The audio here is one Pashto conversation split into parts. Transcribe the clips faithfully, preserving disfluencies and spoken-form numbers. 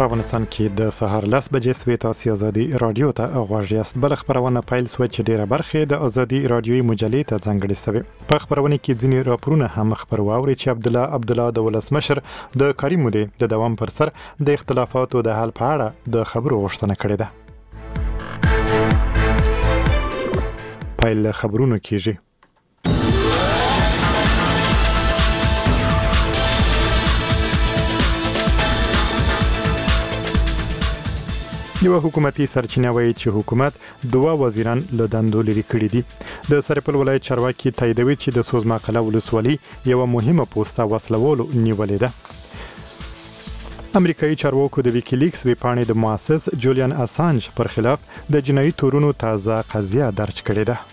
په افغانستان کې د سهار لس بجې سوي تاسو ازادي رادیو ته غواړئ است. بل خبرونه پیل سو چې ډیره برخه د ازادي رادیوي مجلې ته ځانګړې شوی. په خبرونه کې ځینې راپورونه هم خبرو اوري چې عبد الله عبد الله د ولسمشر د کاري مودې د دوام پر سر د اختلافاتو د حل په اړه د خبرو غوښتنه کړې ده. پیل خبرونه کیږي. یو حکومتي سرچینه وایي چې حکومت دوه وزیران له دندو لري کړي دي. د سرپل ولایت چارواکي تاییدوي چې د سوزما قلعه ولسوالي یو مهمه پوسټه وسلوالو نیولې ده. امریکایي چارواکو د ویکیلیکس ویبپاڼې د مؤسس جولیان اسانج پر خلاف د جنایي تورونو تازه قضیه درج کړې ده.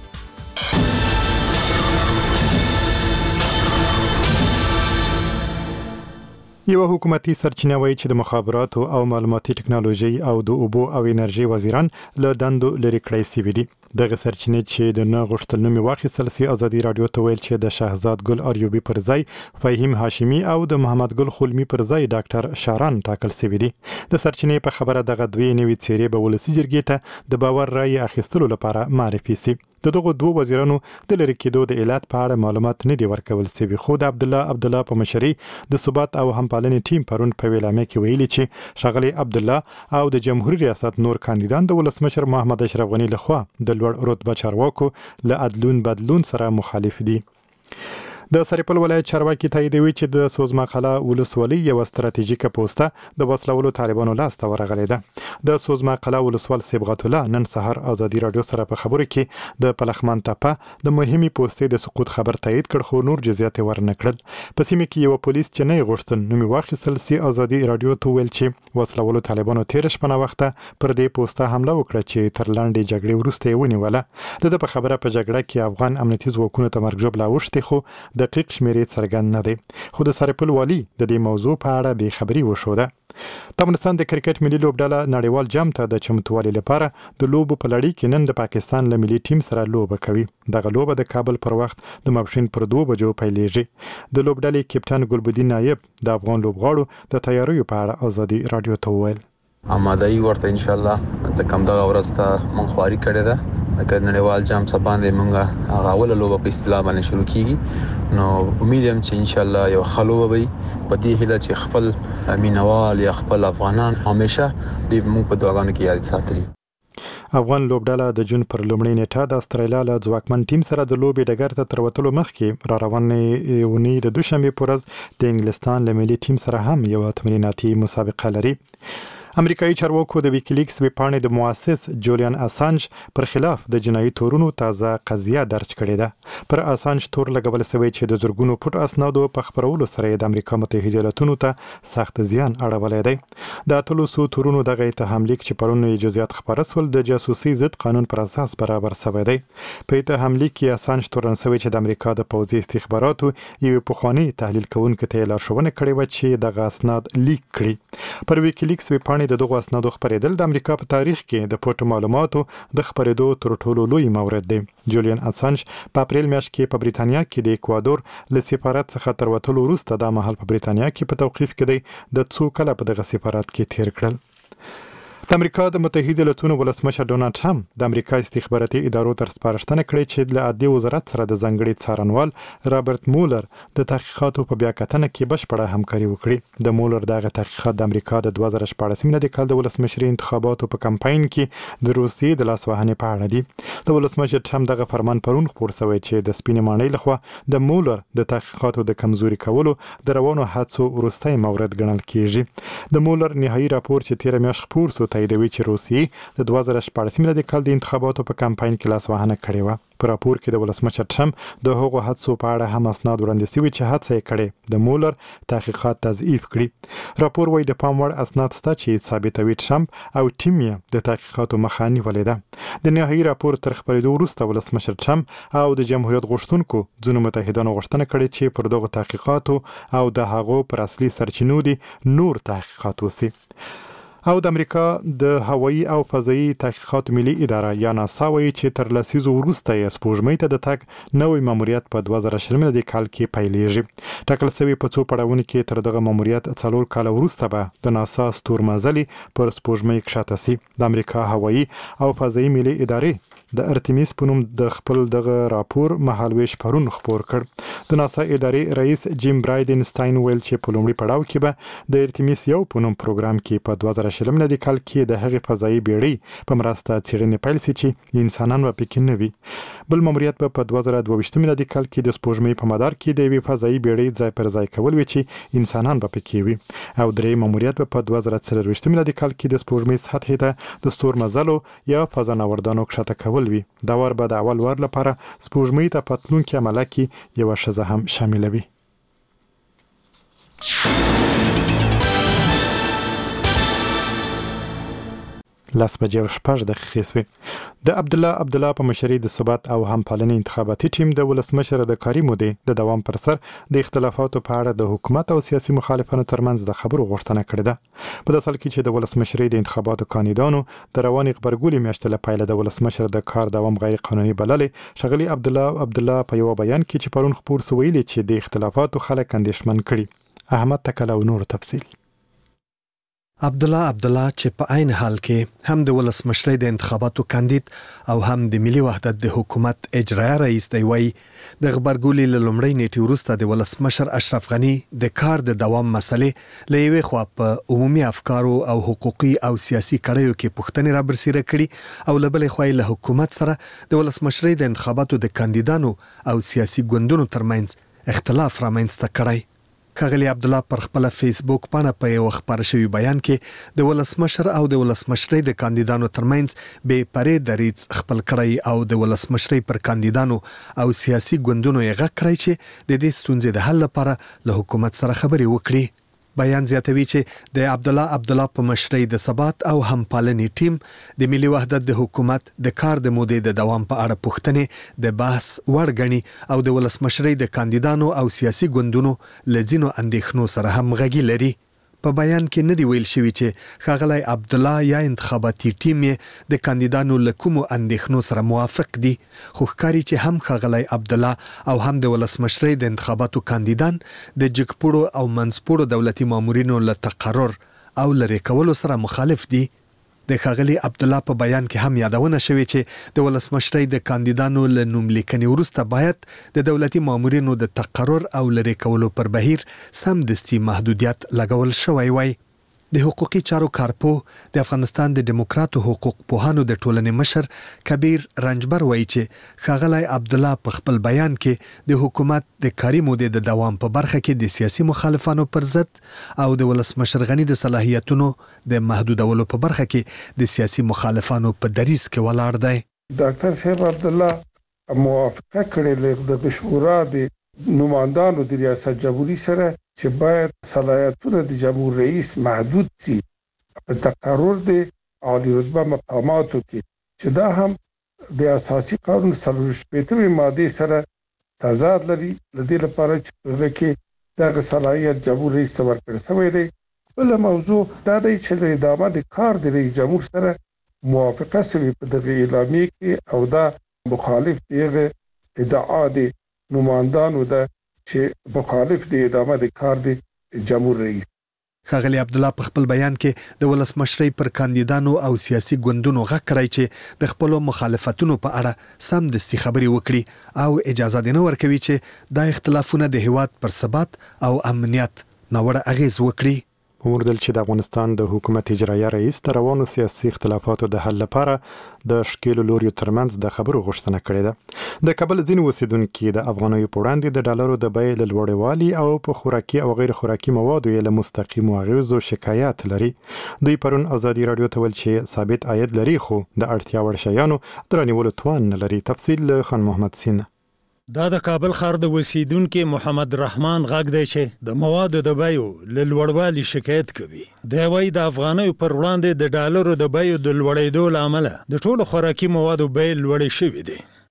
یو حکومتي سرچینه وایي چې د مخابراتو او معلوماتي ټکنالوژي او د اوبو او انرژي وزیران له دندو لري کړی شوي دي. دغه سرچینې چې د نه غوښتل نومي واخیستل سي ازادي رادیو ته ویل چې د شهزاد ګل اریوبي پر ځای فهیم هاشمي او د محمد ګل خلمی پر ځای ډاکټر شاران ټاکل شوي دي. د سرچینې په خبره دغه دوی نوي څیرې به ولسی جرګې ته د باور رائے اخیستلو لپاره معرفي سي. د دغه دوه وزیرانو د لری کېدو د علت په اړه معلومات نه دی ورکول شوی. خو د عبد الله عبد الله په مشرۍ د ثبات او همپالنې ټیم پرون په ویلامه کې ویلي چې شغلی عبد الله او د جمهوریت ریاست نور کاندیدان د ولسمشر محمد اشرف غنی لخوا د لوړ رتبه چارواکو له عدلون بدلون سره مخالف دي. د سرپل ولایت چارواکي تاییدوي چې د سوزما قلعه ولسوالي یو ستراتیژیکه پوسټه د وسلوالو طالبانو لاس ته ورغلې ده. د سوزما قلعه ولسوال صبغت الله نن سهار ازادي رادیو سره په خبرو کې د پلخمن تپه د مهمي پوسټې د سقوط خبر تایید کړ خو نور جزئیات ورنکړل. په سیمه کې یو پولیس چې نه غوښتل نومي واخیستل سي ازادي رادیو ته ویل چې وسلوالو طالبانو تیر شپه وخته پر دې پوسټه حمله وکړه چې تر لاندې جګړې وروسته یې ونیوله. د په خبره په جګړه کې افغان امنیتي ځواکونو ته مرګ ژوبله اوښتې خو دقیق شمیرې څرګند نه دی. خو د سرپل والي د دې موضوع په اړه بې خبري وشوده. د افغانستان د کرکټ ملي لوبډله نړیوال جام ته د چمتووالي لپاره د لوبو په لړۍ کې نن د پاکستان له ملي ټیم سره لوبه کوي. دغه لوبه د کابل پر وخت د ماپښین پر دوه بجو پیلېږي. د لوبډلې کپټان ګلبدین نایب د افغان لوبغاړو د تیاریو په اړه ازادي رادیو ته وویل آماده‌ای ورته ان شاء الله ځکه هم دغه ورځ ته مونږ خواري کړې ده. اګه نړیوال جام څخه باندې مونږه هغه اوله لوبه په اصطلاح باندې شروع کیږي. نو امید هم چې ان شاء الله یو خلوه وي په دې هیله چې خپل مینوال یا خپل افغانان همیشه دې مونږ په دعاګانو کې یاد ساتلي. افغان لوبډله د جون پر لومړۍ نیټه د استرالیا له ځواکمن ټیم سره د لوبې ډګر ته تر وتلو مخکې را روانې ونی د دوشنبه پر ورځ د انګلستان له ملي ټیم سره هم یو تمریناتي مسابقه لري. امریکایي چارواکو د ویکیلیکس ویبپاڼې د مؤسس جولیان اسانج پر خلاف د جنایي تورونو تازه قضیه درج کړې ده. پر اسانج تور لګول شوی چې د زرګونو پټ اسنادو په خبرولو سره د امریکا متحده ایالاتونو ته سخت زیان اړولی دی. د اتلو سو تورونو دغه اتهام لیک چې پرون یې جزئیات خبره سول د جاسوسي ضد قانون پر اساس برابر شوی دی. په اتهام لیک کې اسانج تورن شوی چې د امریکا د پوځي استخباراتو یو پخوانی تحلیل کوونکی ته لارښوونه کړې و چې دغه اسناد لیک کړي. پر ویکیلیکس ویبپاڼې د دغه اسنادو خبرېدل د امریکا په تاریخ کې د پټو معلوماتو د خبرېدو تر ټولو لوی مورد دی. جولیان اسانج په اپریل میاشت کې په بریتانیا کې د اکوادور له سفارت څخه تر وتلو وروسته د مهال په بریتانیا کې په توقیف کې دی د څو کله په دغه سفارت کې تیر کړل. د امریکا د متحده ایالاتونو ولسمشر ډونالد ټرمپ د امریکا استخباراتي ادارو تر سپارښتنه کړې چې له عدلي وزارت سره د ځانګړي څارنوال رابرټ مولر د تحقیقاتو په بیاکتنه کې بشپړه همکاري وکړي. د مولر دغه تحقیقات د امریکا د دوه زره شپاړس میلادي کال د ولسمشري انتخاباتو په کمپاین کې د روسیې د لاسوهنې په اړه دي. د ولسمشر ټرمپ دغه فرمان پرون خپور شوی چې د سپینې ماڼۍ لخوا د مولر د تحقیقاتو د کمزوري کولو د روانو هڅو وروستی مورد ګڼل کیږي. د مولر نهایي راپور چې تیر میاشت خپور شو تاییدوي چې روسیې د دوه زره شپاړس میلادي کال د انتخاباتو په کمپاین کې لاسوهنه کړې وه. په راپور کې د ولسمشر ټرمپ د هغو هڅو په اړه هم اسناد وړاندې شوي چې هڅه یې کړې د مولر تحقیقات تضعیف کړي. راپور وايي د پام وړ اسناد شته چې ثابتوي ټرمپ او ټیم یې د تحقیقاتو مخه نیولې ده. د نهایي راپور تر خپرېدو وروسته ولسمشر ټرمپ او د جمهوریت غوښتونکو ځینو متحدانو غوښتنه کړې چې پر دغو تحقیقاتو او د هغو پر اصلي سرچینو دي نور تحقیقات وشي. او د امریکا د هوایي او فضایي تحقیقات ملي اداره یا ناسا وایي چې تر لسیزو وروسته یې سپوږمۍ ته د تګ نوې ماموریت په دوه زره شل میلادي کال کې پیلېږي. ټاکل شوی په څو پړاوونو کې تر دغه ماموریت څلور کال وروسته به د ناسا ستورمزلي پر سپوږمۍ کښته سي. د امریکا هوایي او فضایي ملي ادارې د ارتمیس په نوم د خپل دغه راپور مهالویش پرون خپور کړ. د ناسا ادارې رئیس جیم برایدنسټاین ویل چې په لومړي پړاو کې به د ارتمیس یو په نوم پروګرام کې په دوه زره شل میلادي کال کې د هغې فضایي بیړۍ په مرسته څېړنې پیل سي چې انسانان به پکې نه وي. بل ماموریت به په دوه زره دوه ویشت میلادي کال کې د سپوږمۍ په مدار کې د یوې فضایي بیړۍ ځای پر ځای کول وي چې انسانان به پکې وي. او درې ماموریت به په دوه زره څلرویشت میلادي کال کې د سپوږمۍ سطحې ته د ستورمزلو یا فضانوردانو کښته کول وي. دا وار به د اول وار لپاره سپوږمۍ ته په تلونکي عمله کې یوه ښځه هم شاملوي. لاس بجې او شپږ دقیقې سوې. د عبدالله عبدالله په مشرۍ د ثبات او همپالنې انتخاباتي ټیم د ولسمشر د کاري مودې د دوام پر سر د اختلافاتو په اړه د حکومت او سیاسي مخالفانو ترمنځ د خبرو غوښتنه کړې ده. په داسې حال کې چې د ولسمشرۍ د انتخاباتو کاندیدانو د روانې غبرګولې میاشتې له پیله د ولسمشر د کار دوام غیر قانوني بللې. ښاغلي عبدالله عبدالله په یو بیان کې چې پرون خپور سو ویلي چې د اختلافاتو خلک اندېښمن کړي. احمد تکل او نور تفصیل. عبدالله عبدالله چې په عین حال کې هم د ولسمشرۍ د انتخاباتو کاندید او هم د ملي وحدت د حکومت اجرایه رئیس دی وایي د غبرګولې له لومړۍ نیټې وروسته د ولسمشر اشرف غني د کار د دوام مسلې له یوې خوا په عمومي افکارو او حقوقي او سیاسي کړیو کې پوښتنې رابرسېره کړي او له بلې خوا له حکومت سره د ولسمشرۍ د انتخاباتو د کاندیدانو او سیاسي ګوندونو ترمنځ اختلاف رامنځته کړی. ښاغلي عبدالله پر خپل فیسبوک باندې په یو خبر شوی بیان کې د ولسمشر او د ولسمشرۍ د کاندیدانو ترمنځ بې پرې دریځ خپل کړی او د ولسمشرۍ پر کاندیدانو او سیاسي ګوندونو یې غږ کړی چې د دې ستونزې د حل لپاره له حکومت سره خبرې وکړي. بیان زیاتوي چې د عبدالله عبدالله په مشرۍ د ثبات او همپالنې ټیم د ملي وحدت د حکومت د کار د مودې د دوام په اړه پوښتنې د بحث وړ ګڼي او د ولسمشرۍ د کاندیدانو او سیاسي ګوندونو له ځینو اندېښنو سره همغږي لري. په بیان کې نه دی ویل شوی چې ښاغلی عبدالله یا انتخاباتي ټیم یې د کاندیدانو له کومو اندېښنو سره موافق دي، خو ښکاري چې هم ښاغلی عبدالله او هم د ولسمشرۍ د انتخاباتو کاندیدان د جګپوړو او منځپوړو دولتي مامورینو له تقرر او لرې کولو سره مخالف دي. د ښاغلي عبدالله په بیان کې هم یادونه شوې چې د ولسمشرۍ د کاندیدانو له نوملیکنې وروسته باید د دولتي مامورینو د تقرر او لرې کولو پر بهیر سمدستي محدودیت لګول شوی وای. د حقوقي چارو کارپوه د افغانستان د دیموکراتو حقوق پوهانو د ټولنې مشر کبیر رنجبر وایي چې ښاغلی عبدالله په خپل بیان کې د حکومت د کاري مودې د دوام په برخه کې د سیاسي مخالفانو پر ضد او د ولسمشر غني د صلاحیتونو د محدودولو په برخه کې د سیاسي مخالفانو په دریځ کې ولاړ دی. ډاکټر صاحب عبدالله موافقه کړې د شورا د نمائندانو د ریاست جمهوریت سره چې باید صلاحیتونه د جمهور رئیس محدود سي په تقرر د عالی رتبه مقاماتو کې، چې دا هم د اساسي قانون څلور شپږمې ماده سره تضاد لري. لدې لپاره چې په کې دغه صلاحیت جمهور رئیس ورکړل شوی دی. بل موضوع دا دی چې د ادامه د کار د رئیس جمهور سره موافقه شوې په دغه اعلامیه کې او دا مخالف دغه ادعا د نمائندانو ده چې مخالف دی ادامه د کار دی جمهور رئیس. ښاغلي عبدالله په خپل بیان کې د ولسمشرۍ پر کاندیدانو او سیاسي ګوندونو غږ کړی چې د خپلو مخالفتونو په اړه سمدستي خبرې وکړي او اجازه دې نه ورکوي چې دا اختلافونه د هیواد پر ثبات او امنیت ناوړه اغیز وکړي. وموندل چې د افغانستان د حکومت اجرایه رئیس د روانو سیاسي اختلافاتو د حل لپاره د شکیلو لوریو ترمنځ د خبرو غوښتنه کړې ده. د کابل ځینې اوسیدونکي د افغانیو په وړاندې د ډالرو د بیې له لوړوالي او په خوراکي او غیر خوراکي موادو یې له مستقیمو اغیزو شکایت لري. دوی پرون ازادي راډیو ته ویل چې ثابت عاید لري خو د اړتیا وړ شیانو د رانیولو توان نه لري. تفصیل خان محمد سینه. دا د کابل ښار د اوسیدونکو محمد رحمان غږ دی چې د موادو د بیو له لوړوالي شکایت کوي. دی وايي د افغانیو پر وړاندې د ډالرو د بیو د لوړېدو له امله د ټولو خوراکي موادو بیې لوړې شوې دي.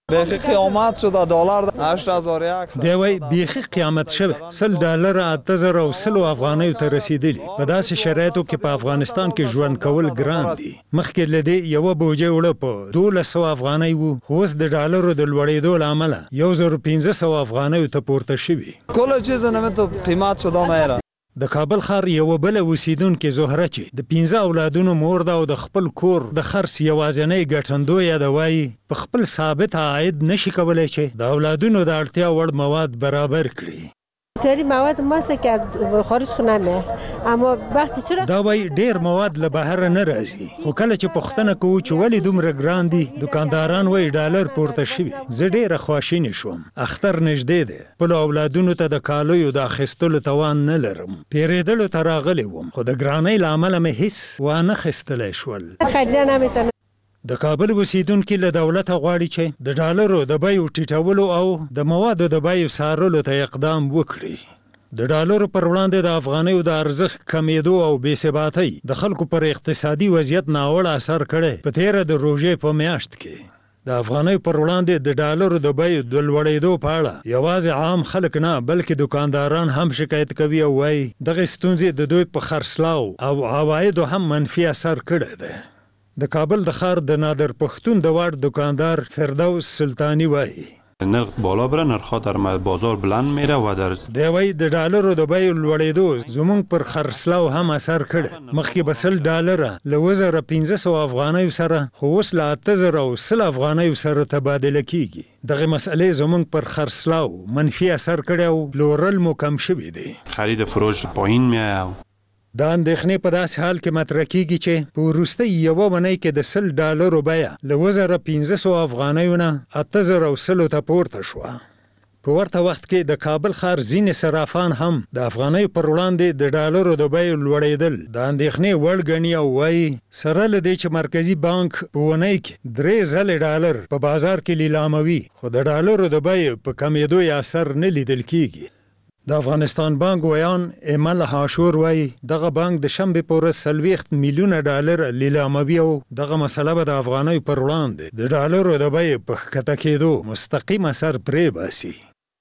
بیخی قیامت شد دلار هشت هزار و صد دی وای بیخي قیامت شوه سل ډالر اته زره او سل افغانۍ ته رسیدلی په داسې شرایطو کې په افغانستان کې ژوند کول ګران دي مخکې لدی یو بوجه وړه په دولس سوه افغانۍ وو خو اوس د ډالرو د لوړېدو له امله یو زر و پنځه سوه افغانیو ته پورته شوي کل چیز نمیتو قیمت شده میره د کابل ښار یوه بله اوسیدونکې زهره چې د پنځه اولادونو مور ده او د خپل کور د خرڅ یوازینۍ ګټندویه ده وایي په خپل ثابت عاید نشي کولی چې د اولادونو د اړتیا وړ مواد برابر کړي سری مواد ماست که از خارج خونه نه اما وقتی چرا دا وای ډیر مواد له بهر نه راځي خو کله چې پوښتنه کوو چې ولې دومره ګران دي دکانداران وای ډالر پورته شوي زه ډیره خواشینې شوم اختر نږدې دی خپلو اولادونو ته د کالیو د اخیستلو توان نه لرم پیرېدلو ته راغلی وم خو د ګرانۍ له امله مې هیڅ وانه خیستلی شول خریدن نمیتونه د کابل اوسیدونکي له دولته غواړي چې د ډالرو د بیو ټیټولو او د موادو د بیو څارلو ته اقدام وکړي د ډالرو پر وړاندې د افغانیو د ارزښت کمیدو او بې ثباتۍ د خلکو پر اقتصادي وضعیت ناوړه اثر کړی په تیره د روژې په میاشت کې د افغانیو پر وړاندې د ډالرو د بیو د لوړېدو په اړه یوازې عام خلک نه بلکې دکانداران هم شکایت کوي او وایي دغه ستونزې د دوی په خرڅلاو او عوایدو هم منفي اثر کړی دی د کابل د ښار د نادر پښتون د واړ دکاندار فردوس سلطانی وایي نرخ بالا بره نرخ‌ها در بازار بلند میره و در دی وای د ډالرو د بیو لوړېدو زمونږ پر خرڅلاو هم اثر کړی مخکې به سل ډالره له اووه زره پنځه سوه افغانیو سره خو اوس له اته زره او سل افغانیو سره تبادله کیږي دغه مسئلې زمونږ پر خرڅلاو منفي اثر کړی او پلورل مو کم شوي دی خرید فروش پایین میاد دا اندېښنې په داسې حال کې مطرح کیږي چې په وروستۍ یوه اونۍ کې د سل ډالرو بیه له اووه زره پنځه سوه افغانیو نه اته زره او سلو ته پورته شوه په ورته وخت کې د کابل ښار ځینې صرافان هم د افغانیو پر وړاندې د ډالرو د بیو لوړېدل د اندېښنې وړ ګڼي او وایي سره له دې چې مرکزي بانک په اونۍ کې درې ځلې ډالر په بازار کې لیلاموي خو د ډالرو د بیو په کمېدو یې اثر نه لیدل کیږي د افغانستان بانک ویان ایمل هاشور وایي دغه بانک د شنبې په ورځ څلوېښت میلیونه ډالر لیلاموي او دغه مسله به د افغانیو پر وړاندې د ډالرو د بیې په ښکته کېدو مستقیم اثر پرې باسي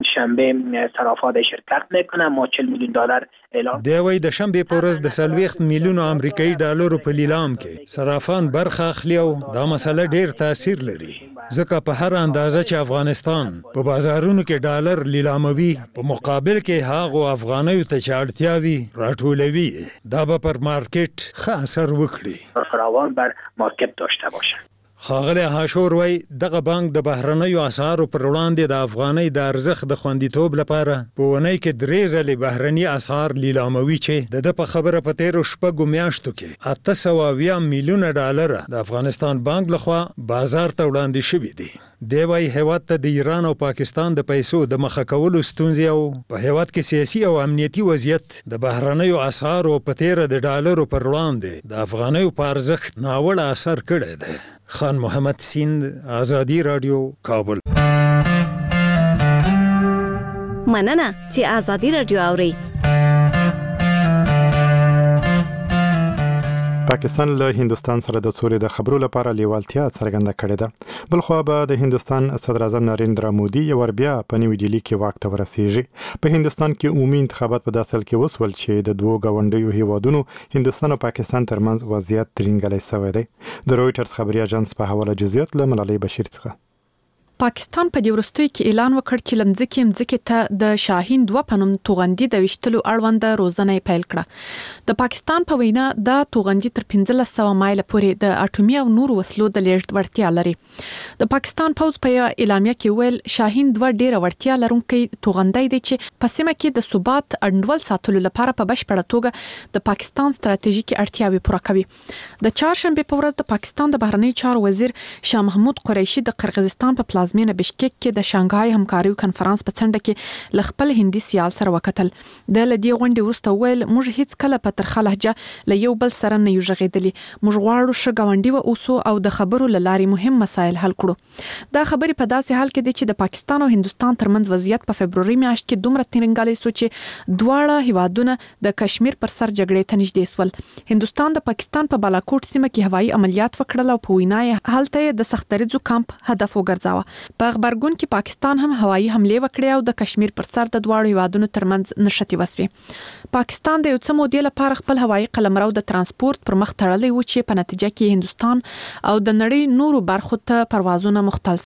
شنبه صرافات شرکت میکنه ما چهل میلیون دلار اعلام دی وای د شنبې په ورځ د څلوېښت میلیونو امریکایي ډالرو په لیلام کې صرافان برخه اخلي او دا مسله ډیر تاثیر لري ځکه په هر اندازه چې افغانستان په بازارونو کې ډالر لیلاموي په مقابل کې هغو افغانیو ته چې اړتیا وي راټولوي دا به پر مارکیټ ښه اثر وکړي فراوان بر مارکیټ داشته باشه ښاغلی هاشور وای دغه بانک د بهرنیو اسعارو پر وړاندې د افغانۍ د ارزښت د خوندیتوب لپاره په اونۍ کې درې ځلې بهرني اسعار لیلاموي چې د ده په خبره په تیرو شپږو میاشتو کې اته سوه اویا میلیونه ډالره د افغانستان بانک لخوا بازار ته وړاندې شوي دي دی وای هیواد ته د ایران او پاکستان د پیسو د مخه کولو ستونزې او په هیواد کې سیاسي او امنیتي وضعیت د بهرنیو اسعارو په تیره د ډالرو پر وړاندې د افغانیو په ارزښت ناوړه اثر کړی دی خان محمد سیند آزادی رادیو کابل مننه چې آزادی رادیو اوري پاکستان له هندستان سره د سولې د خبرو لپاره لیوالتیا څرګنده کړې ده بل خو به د هندستان صدر اعظم نریندرا مودي یو ور بیا په نیو ډیلی کې واک ته ورسیږي په هندستان کې عمومي انتخابات په داسل کې وسول چې د دوه غونډیو هیوادونو هندستان او پاکستان ترمنځ وضعیت ترنګلې شوی دی د رويټرز خبري اژانس په حواله جزئیات له ملالۍ بشیر څخه پاکستان په دې وروستیو کې اعلان وکړ چې لمځکې مځکې ته د شاهین دوه پنوم توغندي د وشتلو اړوند روزنه پیل کړه د پاکستان په وینا د توغندي تر پنځلس سوه مایل پورې د اټومي او نور وسلو د لیږد وړتیا لري د پاکستان پوز په اعلامیه کې ویل شاهین دوه ډیره وړتیا لرونکي توغندي دی چې په سیمه کې د ثبات انډول ساتلو لپاره په بشپړه توګه د پاکستان ستراتیژیکي اړتیاوې پوره کوي د چهارشنبه په ورځ د پاکستان د بهرنی چارو وزیر شاه محمود قریشي د قرغیزستان په پلازمینه بشکک کې د شانګهای همکاریو کنفرانس په څنډه کې ل خپل هندي سیال سره وکتل د لدی غونډې وروسته ویل موږ هیڅ کله په ترخه لهجه ل یو بل سره نه یو ژغېدلی موږ غواړو ش غونډي و اوسو او د خبرو لاري مهم مسایل حل کړو دا خبري په داسې حال کې دي چې د پاکستان او هندستان ترمنځ وضعیت په فبروري میاشت کې دومره ترنګالي سو چې دواړه هیوادونه د کشمیر پر سر جګړې ته نږدې سول هندستان د پاکستان په بالاکوټ سیمه کې هوایي عملیات وکړل او په وینای هلته د سختریزو کمپ هدف وګرځاوه په خبرګون کې پاکستان هم هوایي حمله وکړه او د کشمیر پر سر د دواړو هیوادونو ترمنځ نشټي وسوي. پاکستان د یو څه مودې لپاره خپل هوایي قلمرو د ترانسپورت پر مخ تړلې و چې په نتیجه کې هندستان او د نړۍ نورو برخو ته پروازونه مختل